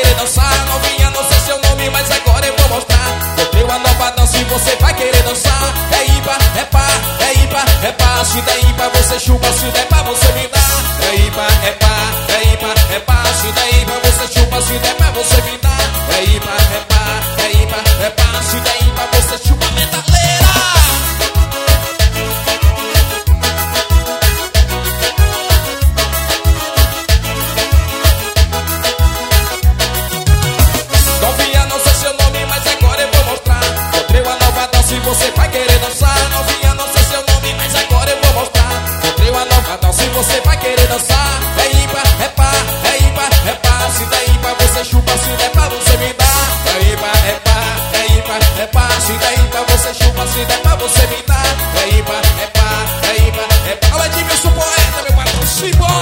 querer dançar. Novinha, não sei seu nome, mas agora eu vou mostrar. Botei uma nova dança e você vai querer dançar. É ímpar, é par, é ímpar, é par. Se der ímpar você chupa, se der par você me dá. É ímpar, é par, é ímpar, é par. Se der ímpar você chupa, se der par você me dá. É ímpar, é par, é ímpar, é par. Se der ímpar você chupa, metaleira. Se você vai querer dançar, novinha, não sei seu nome, mas agora eu vou mostrar. Comprei uma nova dança e você vai querer dançar. É ímpar, é par, é ímpar, é par. Se der ímpar você chupa, se der par você me dá. É ímpar, é par, é ímpar, é par. Se der ímpar você chupa, se der par você me dá. É ímpar, é par, é ímpar, é par. Olha Edmilson Poeta, meu patrão, simbora!